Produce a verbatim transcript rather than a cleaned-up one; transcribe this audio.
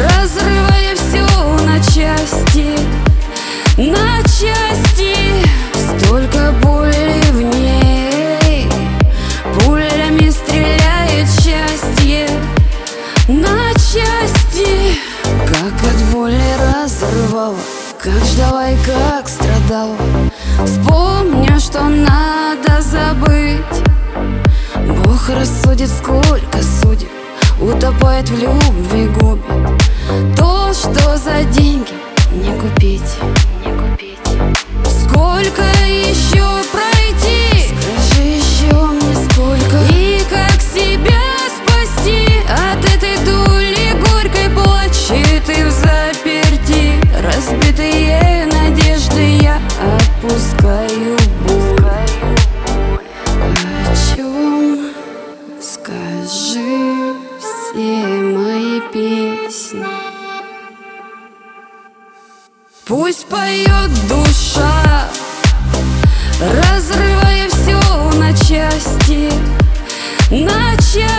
разрывая все на части, на части. Столько боли в ней, пулями стреляет счастье на части. Как от боли разрывала, как ждала и как страдала, вспомню, что надо забыть. Бог рассудит, сколько судеб утопает в любви, губит то, что за деньги не купить, не купить. Сколько еще пройти? Скажи еще мне сколько. И как себя спасти от этой дули горькой плачи ты в заперти. Разбитые надежды я отпускаю боль. О чем скажи все мои песни? Пусть поет душа, разрывая все на части, на части.